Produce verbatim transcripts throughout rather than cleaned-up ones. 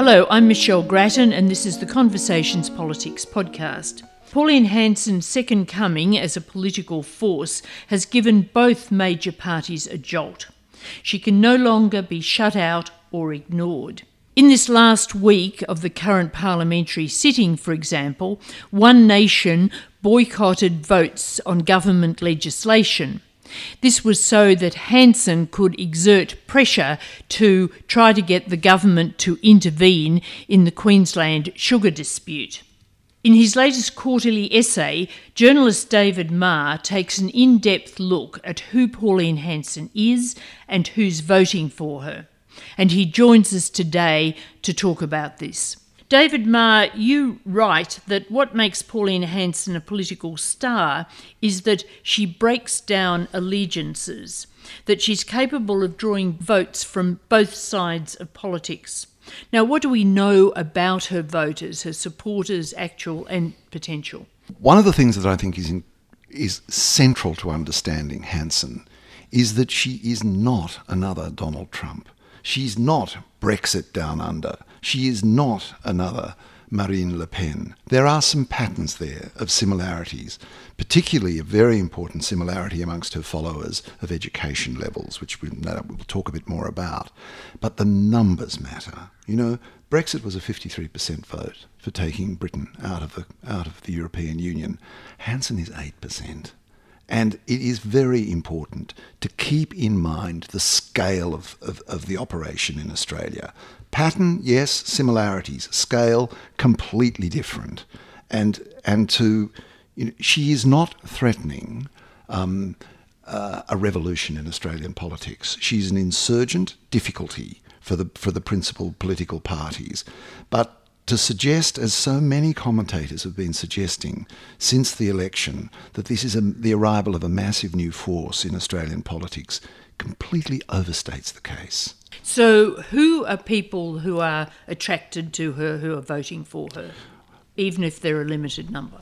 Hello, I'm Michelle Grattan and this is the Conversations Politics podcast. Pauline Hanson's second coming as a political force has given both major parties a jolt. She can no longer be shut out or ignored. In this last week of the current parliamentary sitting, for example, One Nation boycotted votes on government legislation. This was so that Hanson could exert pressure to try to get the government to intervene in the Queensland sugar dispute. In his latest quarterly essay, journalist David Marr takes an in-depth look at who Pauline Hanson is and who's voting for her. And he joins us today to talk about this. David Marr, you write that what makes Pauline Hanson a political star is that she breaks down allegiances, that she's capable of drawing votes from both sides of politics. Now, what do we know about her voters, her supporters, actual and potential? One of the things that I think is in, is central to understanding Hanson is that she is not another Donald Trump. She's not Brexit down under. She is not another Marine Le Pen. There are some patterns there of similarities, particularly a very important similarity amongst her followers of education levels, which we, no, we'll talk a bit more about. But the numbers matter. You know, Brexit was a fifty-three percent vote for taking Britain out of the, out of the European Union. Hanson is eight percent. And it is very important to keep in mind the scale of, of, of the operation in Australia. Pattern, yes, similarities. Scale, completely different. And and to, you know, she is not threatening um, uh, a revolution in Australian politics. She's an insurgent difficulty for the for the principal political parties. But to suggest, as so many commentators have been suggesting since the election, that this is a, the arrival of a massive new force in Australian politics completely overstates the case. So who are people who are attracted to her, who are voting for her, even if they're a limited number?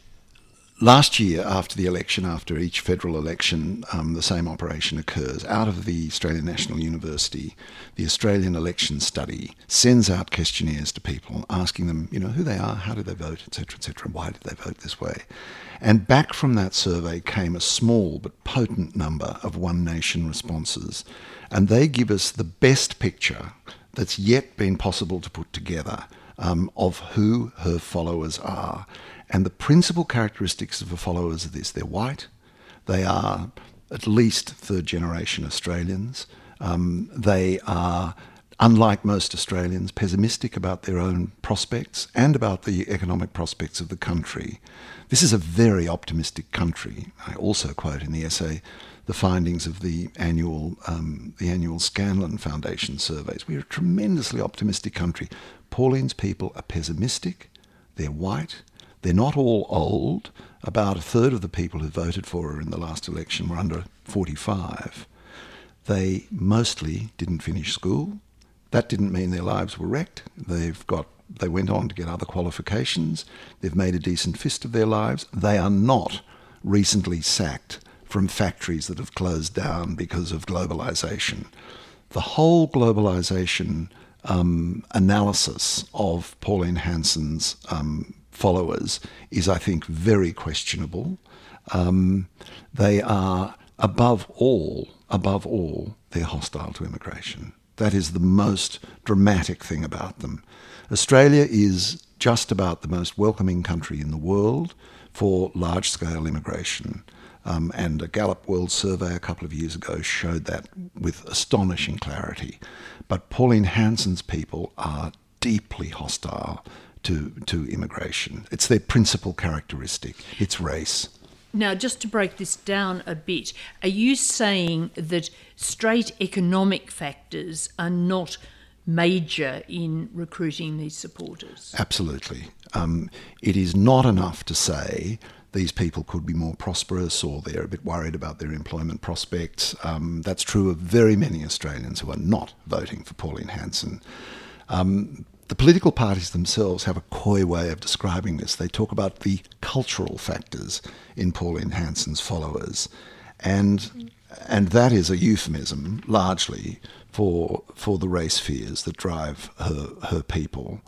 Last year, after the election, after each federal election, um, the same operation occurs. Out of the Australian National University, the Australian Election Study sends out questionnaires to people, asking them, you know, who they are, how did they vote, et cetera, et cetera, why did they vote this way? And back from that survey came a small but potent number of One Nation responses, and they give us the best picture that's yet been possible to put together um, of who her followers are. And the principal characteristics of the followers are this: they're white, they are at least third-generation Australians, um, they are, unlike most Australians, pessimistic about their own prospects and about the economic prospects of the country. This is a very optimistic country. I also quote in the essay the findings of the annual um, the annual Scanlon Foundation surveys. We're a tremendously optimistic country. Pauline's people are pessimistic, they're white, they're not all old. About a third of the people who voted for her in the last election were under forty-five. They mostly didn't finish school. That didn't mean their lives were wrecked. They've got, they went on to get other qualifications. They've made a decent fist of their lives. They are not recently sacked from factories that have closed down because of globalisation. The whole globalisation um, analysis of Pauline Hanson's um, followers is, I think, very questionable. Um, they are, above all, above all, they're hostile to immigration. That is the most dramatic thing about them. Australia is just about the most welcoming country in the world for large-scale immigration. Um, and a Gallup World Survey a couple of years ago showed that with astonishing clarity. But Pauline Hanson's people are deeply hostile to, to immigration. It's their principal characteristic. It's race. Now, just to break this down a bit, are you saying that straight economic factors are not major in recruiting these supporters? Absolutely. Um, it is not enough to say these people could be more prosperous or they're a bit worried about their employment prospects. Um, that's true of very many Australians who are not voting for Pauline Hanson. Um, the political parties themselves have a coy way of describing this. They talk about the cultural factors in Pauline Hanson's followers. And and that is a euphemism, largely, for for the race fears that drive her her people.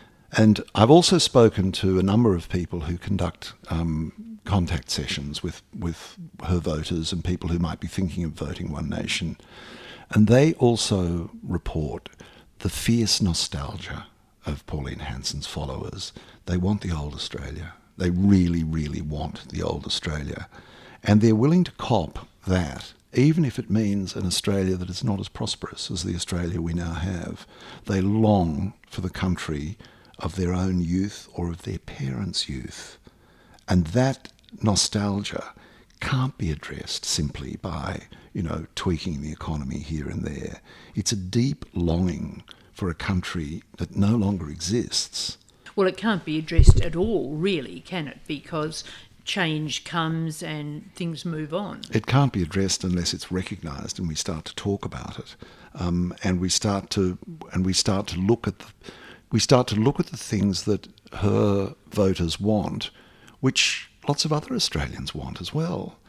And I've also spoken to a number of people who conduct um, contact sessions with, with her voters and people who might be thinking of voting One Nation. And they also report the fierce nostalgia of Pauline Hanson's followers. They want the old Australia. They really, really want the old Australia. And they're willing to cop that, even if it means an Australia that is not as prosperous as the Australia we now have. They long for the country of their own youth or of their parents' youth. And that nostalgia can't be addressed simply by, you know, tweaking the economy here and there. It's a deep longing for a country that no longer exists. Well, it can't be addressed at all, really, can it? Because change comes and things move on. It can't be addressed unless it's recognised and we start to talk about it, um, and we start to and we start to look at the, we start to look at the things that her voters want, which lots of other Australians want as well.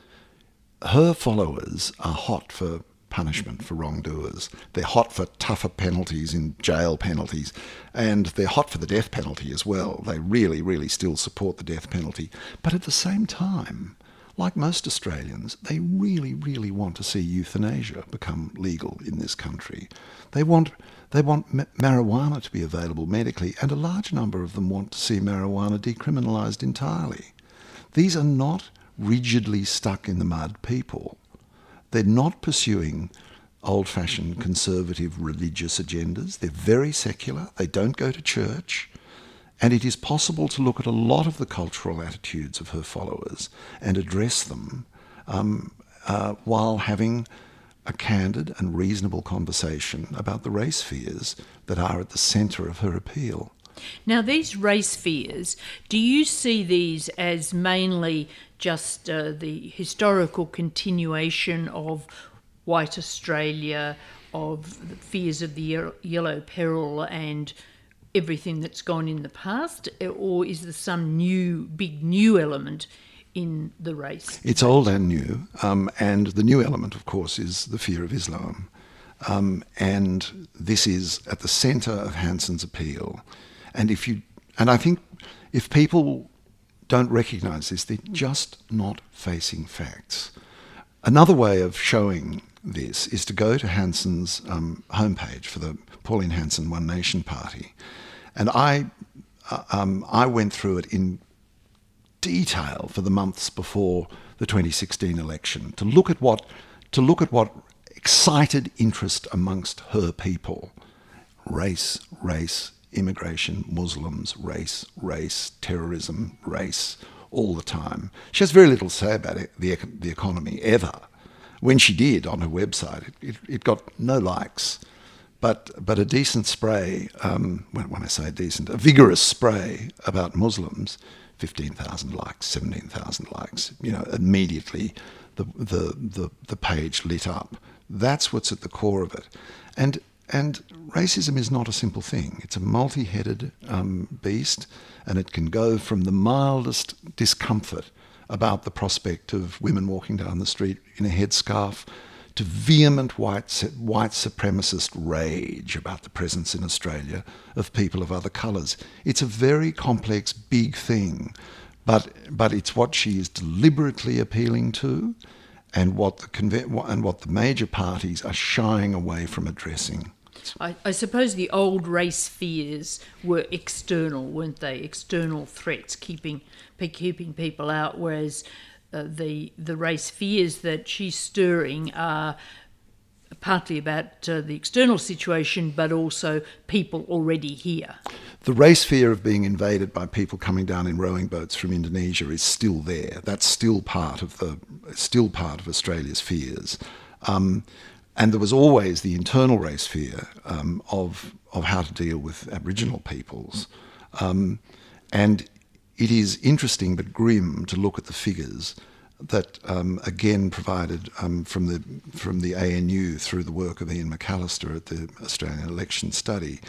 Her followers are hot for punishment for wrongdoers. They're hot for tougher penalties in jail penalties, and they're hot for the death penalty as well. They really, really still support the death penalty. But at the same time, like most Australians, they really, really want to see euthanasia become legal in this country. They want they want ma- marijuana to be available medically, and a large number of them want to see marijuana decriminalised entirely. These are not rigidly stuck in the mud people. They're not pursuing old-fashioned conservative religious agendas. They're very secular. They don't go to church. And it is possible to look at a lot of the cultural attitudes of her followers and address them um, uh, while having a candid and reasonable conversation about the race fears that are at the centre of her appeal. Now, these race fears, do you see these as mainly just uh, the historical continuation of white Australia, of the fears of the ye- yellow peril and everything that's gone in the past, or is there some new, big new element in the race? It's old and new, um, and the new element, of course, is the fear of Islam. Um, and this is at the centre of Hanson's appeal. And if you, and I think if people don't recognise this, they're just not facing facts. Another way of showing this is to go to Hanson's um, homepage for the Pauline Hanson One Nation Party, and I, uh, um, I went through it in detail for the months before the twenty sixteen election to look at what, to look at what excited interest amongst her people: race, race. Immigration, Muslims, race, race, terrorism, race, all the time. She has very little to say about it, the, the economy, ever. When she did on her website, it, it, it got no likes, but but a decent spray, um, when, when I say decent, a vigorous spray about Muslims, fifteen thousand likes, seventeen thousand likes, you know, immediately the, the, the, the page lit up. That's what's at the core of it. And And racism is not a simple thing. It's a multi-headed um, beast, and it can go from the mildest discomfort about the prospect of women walking down the street in a headscarf to vehement white, white supremacist rage about the presence in Australia of people of other colours. It's a very complex, big thing, but but it's what she is deliberately appealing to, and what the conve- and what the major parties are shying away from addressing. I, I suppose the old race fears were external, weren't they? External threats keeping keeping people out, whereas uh, the the race fears that she's stirring are partly about uh, the external situation, but also people already here. The race fear of being invaded by people coming down in rowing boats from Indonesia is still there. That's still part of the still part of Australia's fears. Um, And there was always the internal race fear um, of of how to deal with Aboriginal peoples. Um, and it is interesting but grim to look at the figures that, um, again, provided um, from the from the A N U through the work of Ian McAllister at the Australian Election Study.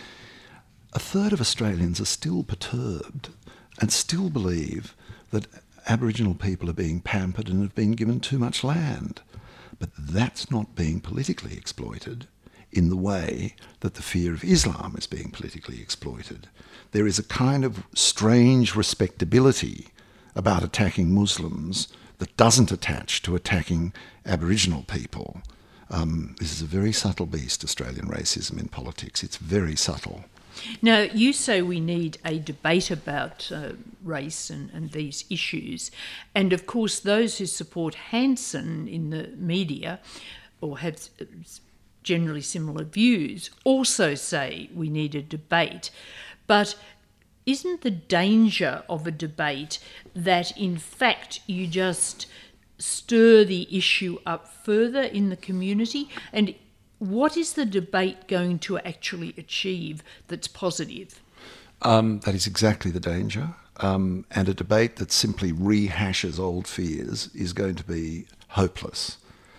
A third of Australians are still perturbed and still believe that Aboriginal people are being pampered and have been given too much land. But that's not being politically exploited in the way that the fear of Islam is being politically exploited. There is a kind of strange respectability about attacking Muslims that doesn't attach to attacking Aboriginal people. Um, this is a very subtle beast, Australian racism in politics. It's very subtle. Now, you say we need a debate about uh, race and, and these issues. And, of course, those who support Hanson in the media or have generally similar views also say we need a debate. But isn't the danger of a debate that, in fact, you just stir the issue up further in the community? And what is the debate going to actually achieve that's positive? Um, that is exactly the danger. Um, and a debate that simply rehashes old fears is going to be hopeless.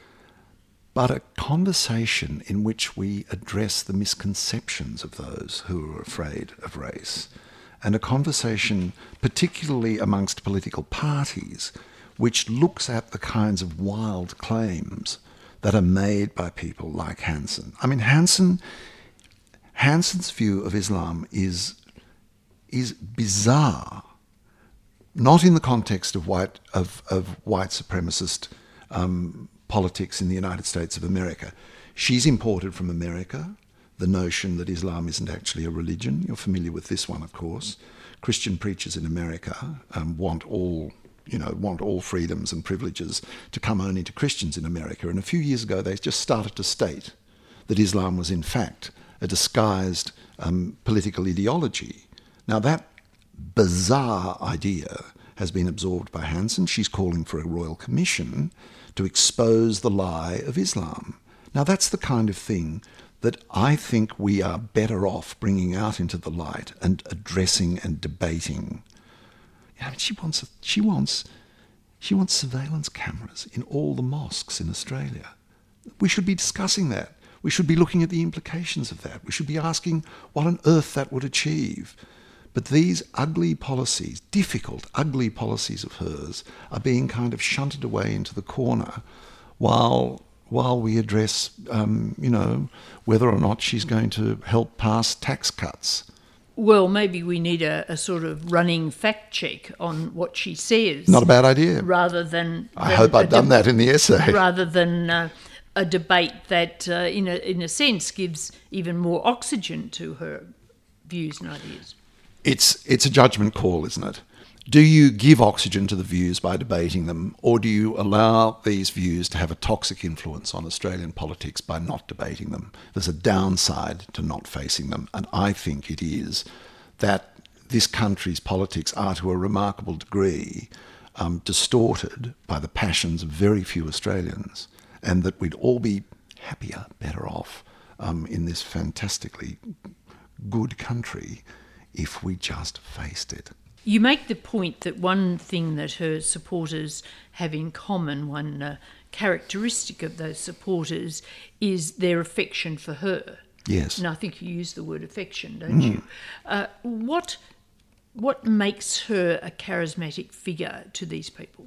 But a conversation in which we address the misconceptions of those who are afraid of race, and a conversation particularly amongst political parties which looks at the kinds of wild claims that are made by people like Hanson. I mean, Hanson, Hanson's view of Islam is, is bizarre, not in the context of white, of, of white supremacist um, politics in the United States of America. She's imported from America the notion that Islam isn't actually a religion. You're familiar with this one, of course. Christian preachers in America um, want all, you know, want all freedoms and privileges to come only to Christians in America. And a few years ago, they just started to state that Islam was, in fact, a disguised um, political ideology. Now, that bizarre idea has been absorbed by Hanson. She's calling for a royal commission to expose the lie of Islam. Now, that's the kind of thing that I think we are better off bringing out into the light and addressing and debating. I mean, she wants, she wants, she wants surveillance cameras in all the mosques in Australia. We should be discussing that. We should be looking at the implications of that. We should be asking what on earth that would achieve. But these ugly policies, difficult, ugly policies of hers, are being kind of shunted away into the corner while while we address, um, you know, whether or not she's going to help pass tax cuts. Well, maybe we need a, a sort of running fact check on what she says. Not a bad idea. Rather than... I than hope I've done de- that in the essay. Rather than uh, a debate that, uh, in, a, in a sense, gives even more oxygen to her views and ideas. It's it's a judgment call, isn't it? Do you give oxygen to the views by debating them, or do you allow these views to have a toxic influence on Australian politics by not debating them? There's a downside to not facing them, and I think it is that this country's politics are to a remarkable degree um, distorted by the passions of very few Australians, and that we'd all be happier, better off um, in this fantastically good country if we just faced it. You make the point that one thing that her supporters have in common, one uh, characteristic of those supporters, is their affection for her. Yes. And I think you use the word affection, don't mm. you? Uh, what what makes her a charismatic figure to these people?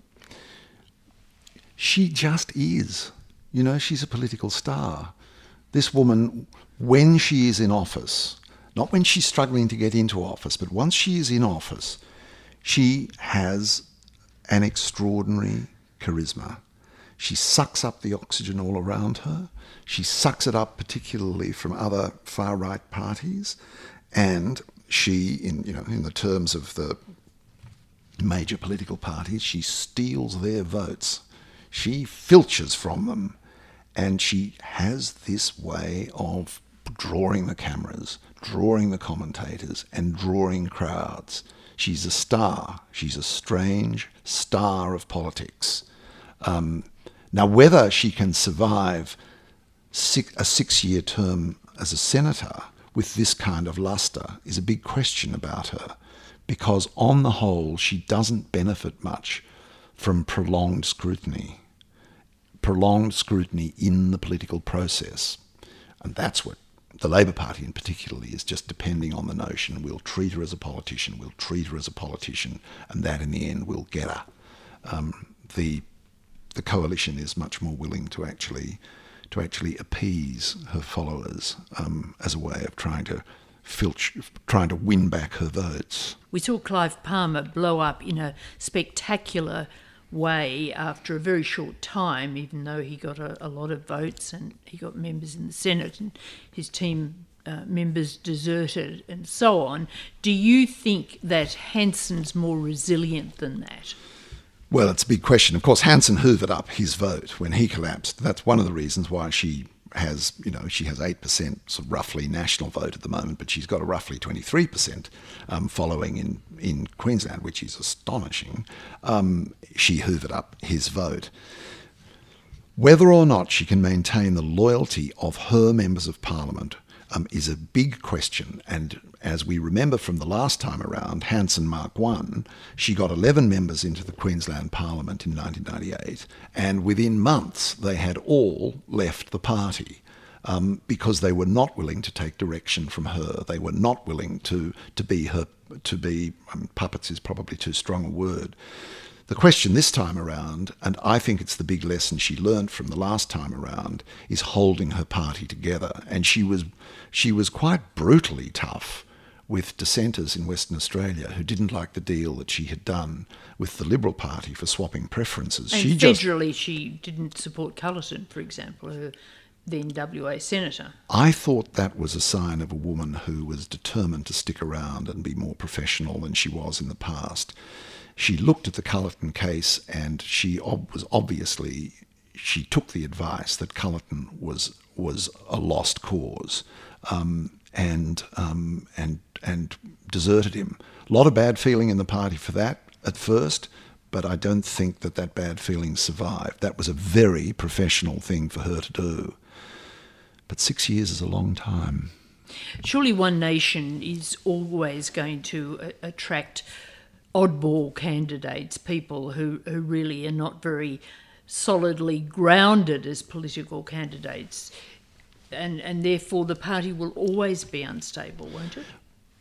She just is. You know, she's a political star. This woman, when she is in office, not when she's struggling to get into office, but once she is in office, she has an extraordinary charisma. She sucks up the oxygen all around her. She sucks it up particularly from other far-right parties. And she, in, you know, in the terms of the major political parties, she steals their votes. She filches from them. And she has this way of drawing the cameras, drawing the commentators, and drawing crowds. She's a star. She's a strange star of politics. Um, now, whether she can survive six, a six-year term as a senator with this kind of lustre is a big question about her, because on the whole, she doesn't benefit much from prolonged scrutiny, prolonged scrutiny in the political process. And that's what the Labor Party in particular is just depending on the notion we'll treat her as a politician, we'll treat her as a politician, and that in the end will get her. Um, the the coalition is much more willing to actually to actually appease her followers um, as a way of trying to filch, trying to win back her votes. We saw Clive Palmer blow up in a spectacular way after a very short time, even though he got a, a lot of votes and he got members in the Senate and his team uh, members deserted and so on. Do you think that Hanson's more resilient than that? Well, it's a big question. Of course, Hanson hoovered up his vote when he collapsed. That's one of the reasons why she has, you know, she has eight percent sort of roughly national vote at the moment, but she's got a roughly twenty-three percent um, following in, in Queensland, which is astonishing. Um, she hoovered up his vote. Whether or not she can maintain the loyalty of her members of parliament um, is a big question. And as we remember from the last time around, Hanson Mark one, she got eleven members into the Queensland Parliament in nineteen ninety-eight, and within months they had all left the party um, because they were not willing to take direction from her. They were not willing to to be her to be um, puppets is probably too strong a word. The question this time around, and I think it's the big lesson she learned from the last time around, is holding her party together. And she was she was quite brutally tough with dissenters in Western Australia who didn't like the deal that she had done with the Liberal Party for swapping preferences. And she federally just, she didn't support Cullerton, for example, her then W A Senator. I thought that was a sign of a woman who was determined to stick around and be more professional than she was in the past. She looked at the Cullerton case and she ob- was obviously, she took the advice that Cullerton was was a lost cause. Um, and um, and and deserted him. A lot of bad feeling in the party for that at first, but I don't think that that bad feeling survived. That was a very professional thing for her to do. But six years is a long time. Surely One Nation is always going to uh, attract oddball candidates, people who, who really are not very solidly grounded as political candidates. And, and therefore the party will always be unstable, won't it?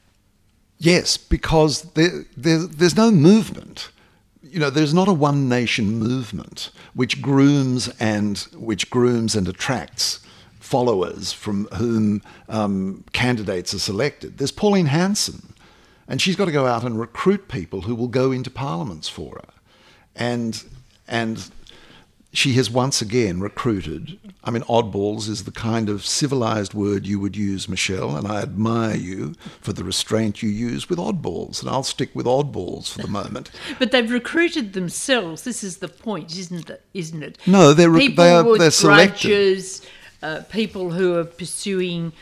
Yes, because there, there, there's no movement. You know, there's not a One Nation movement which grooms and which grooms and attracts followers from whom um, candidates are selected. There's Pauline Hanson, and she's got to go out and recruit people who will go into parliaments for her, and and. She has once again recruited, I mean, oddballs is the kind of civilised word you would use, Michelle, and I admire you for the restraint you use with oddballs, and I'll stick with oddballs for the moment. But they've recruited themselves. This is the point, isn't it? Isn't it? No, they're, people they are, with they're selected. grudges, uh, people who are pursuing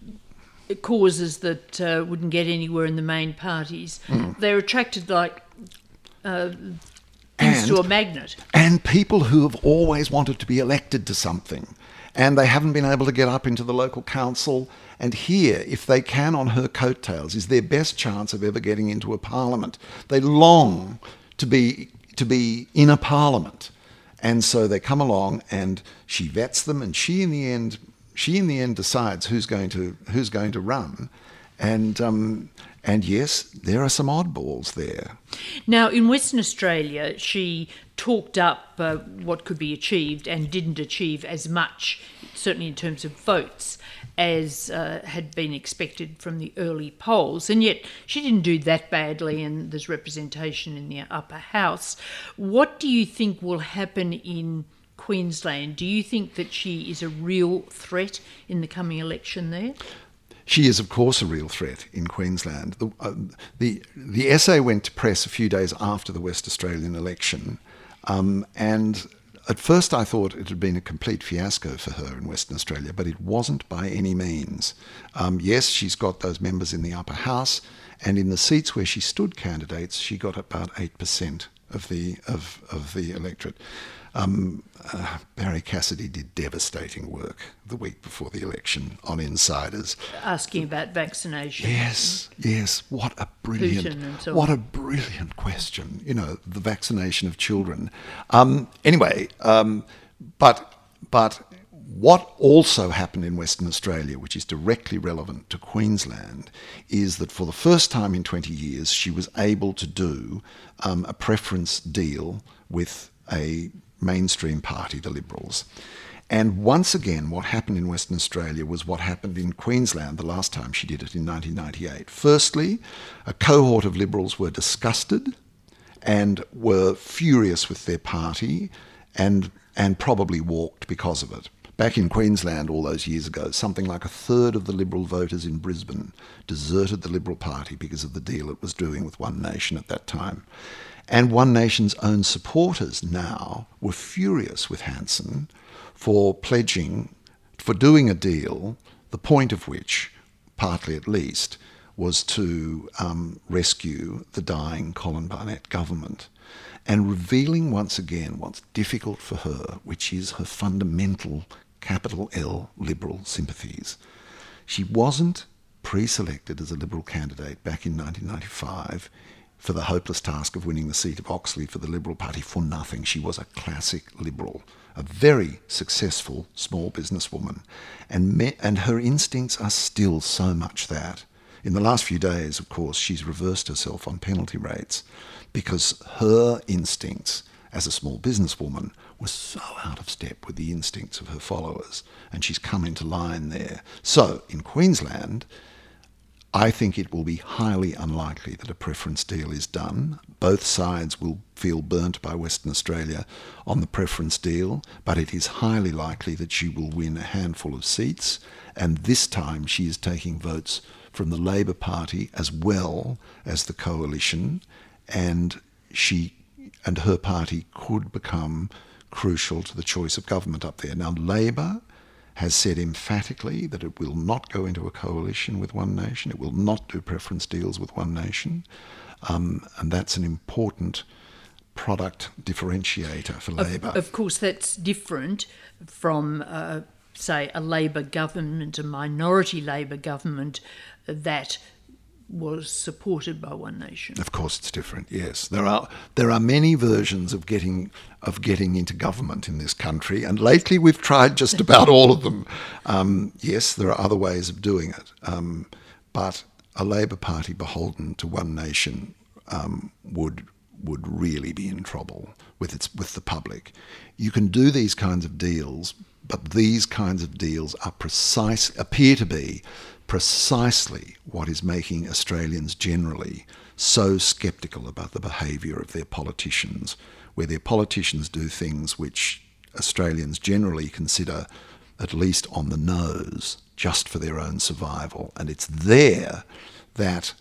causes that uh, wouldn't get anywhere in the main parties. Mm. They're attracted like... Uh, And, to a magnet. And people who have always wanted to be elected to something and they haven't been able to get up into the local council. And here, if they can on her coattails, is their best chance of ever getting into a parliament. They long to be to be in a parliament. And so they come along and she vets them and she in the end she in the end decides who's going to who's going to run. And um And yes, there are some oddballs there. Now, in Western Australia, she talked up uh, what could be achieved and didn't achieve as much, certainly in terms of votes, as uh, had been expected from the early polls. And yet she didn't do that badly, and there's representation in the upper house. What do you think will happen in Queensland? Do you think that she is a real threat in the coming election there? She is, of course, a real threat in Queensland. The, uh, the the essay went to press a few days after the West Australian election, um, and at first I thought it had been a complete fiasco for her in Western Australia, but it wasn't by any means. Um, yes, she's got those members in the upper house, and in the seats where she stood candidates, she got about eight percent of the of of the electorate. Um, uh, Barry Cassidy did devastating work the week before the election on insiders. Asking about vaccination. Yes, yes. What a brilliant, so what on. a brilliant question. You know, the vaccination of children. Um, anyway, um, but but what also happened in Western Australia, which is directly relevant to Queensland, is that for the first time in twenty years, she was able to do um, a preference deal with a mainstream party, the Liberals. And once again, what happened in Western Australia was what happened in Queensland the last time she did it in nineteen ninety-eight. Firstly, a cohort of Liberals were disgusted and were furious with their party and and probably walked because of it. Back in Queensland all those years ago, something like a third of the Liberal voters in Brisbane deserted the Liberal Party because of the deal it was doing with One Nation at that time. And One Nation's own supporters now were furious with Hanson for pledging, for doing a deal, the point of which, partly at least, was to um, rescue the dying Colin Barnett government, and revealing once again what's difficult for her, which is her fundamental, capital L, Liberal sympathies. She wasn't pre-selected as a Liberal candidate back in nineteen ninety-five for the hopeless task of winning the seat of Oxley for the Liberal Party for nothing. She was a classic Liberal, a very successful small businesswoman, and me- and her instincts are still so much that. In the last few days, of course, she's reversed herself on penalty rates because her instincts as a small businesswoman were so out of step with the instincts of her followers, and she's come into line there. So, in Queensland, I think it will be highly unlikely that a preference deal is done. Both sides will feel burnt by Western Australia on the preference deal, but it is highly likely that she will win a handful of seats, and this time she is taking votes from the Labor Party as well as the coalition, and she and her party could become crucial to the choice of government up there. Now, Labor has said emphatically that it will not go into a coalition with One Nation, it will not do preference deals with One Nation, um, and that's an important product differentiator for Labor. Of, of course, that's different from, uh, say, a Labor government, a minority Labor government that was supported by One Nation. Of course, it's different. Yes, there are there are many versions of getting of getting into government in this country, and lately we've tried just about all of them. Um, yes, there are other ways of doing it, um, but a Labor Party beholden to One Nation um, would would really be in trouble with its with the public. You can do these kinds of deals, but these kinds of deals are precise appear to be. precisely what is making Australians generally so sceptical about the behaviour of their politicians, where their politicians do things which Australians generally consider at least on the nose, just for their own survival. And it's there that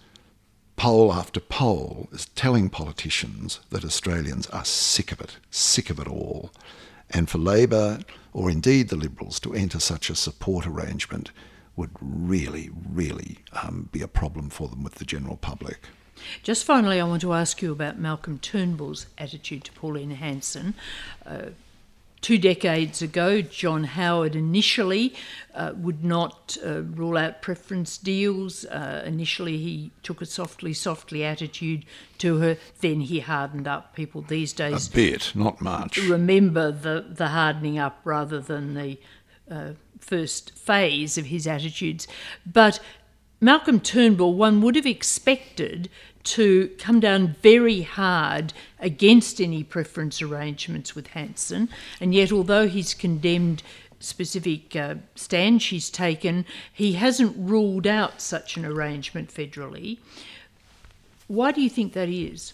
poll after poll is telling politicians that Australians are sick of it, sick of it all. And for Labor, or indeed the Liberals, to enter such a support arrangement would really, really um, be a problem for them with the general public. Just finally, I want to ask you about Malcolm Turnbull's attitude to Pauline Hanson. Uh, two decades ago, John Howard initially uh, would not uh, rule out preference deals. Uh, initially, he took a softly, softly attitude to her. Then he hardened up. People these days... A bit, not much. ...remember the, the hardening up rather than the... Uh, first phase of his attitudes. But Malcolm Turnbull, one would have expected to come down very hard against any preference arrangements with Hanson, and yet although he's condemned specific uh, stand she's taken, he hasn't ruled out such an arrangement federally. Why do you think that is?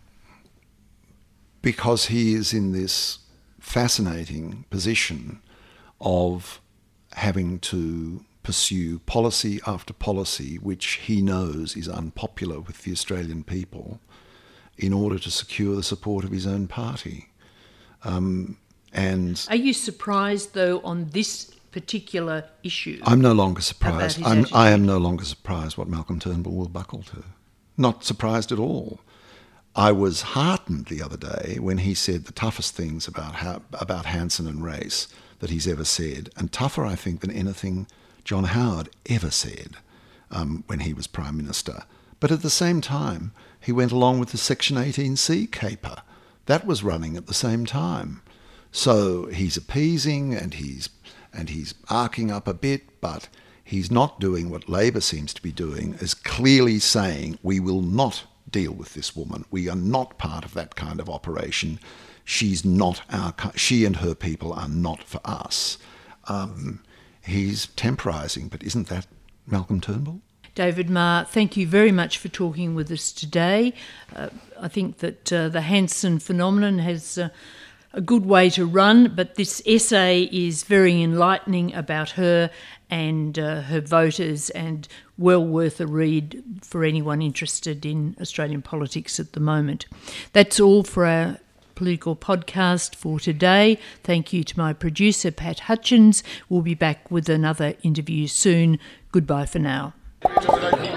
Because he is in this fascinating position of having to pursue policy after policy which he knows is unpopular with the Australian people in order to secure the support of his own party. Um, and Are you surprised, though, on this particular issue? I'm no longer surprised. I'm, attitude? I am no longer surprised what Malcolm Turnbull will buckle to. Not surprised at all. I was heartened the other day when he said the toughest things about how, about Hanson and race that he's ever said, and tougher, I think, than anything John Howard ever said um, when he was Prime Minister. But at the same time, he went along with the Section eighteen C caper. That was running at the same time. So he's appeasing and he's and he's arcing up a bit, but he's not doing what Labor seems to be doing, is clearly saying we will not deal with this woman. We are not part of that kind of operation. she's not our, she and her people are not for us. Um, he's temporising, but isn't that Malcolm Turnbull? David Marr, thank you very much for talking with us today. Uh, I think that uh, the Hanson phenomenon has uh, a good way to run, but this essay is very enlightening about her and uh, her voters, and well worth a read for anyone interested in Australian politics at the moment. That's all for our political podcast for today. Thank you to my producer, Pat Hutchins. We'll be back with another interview soon. Goodbye for now.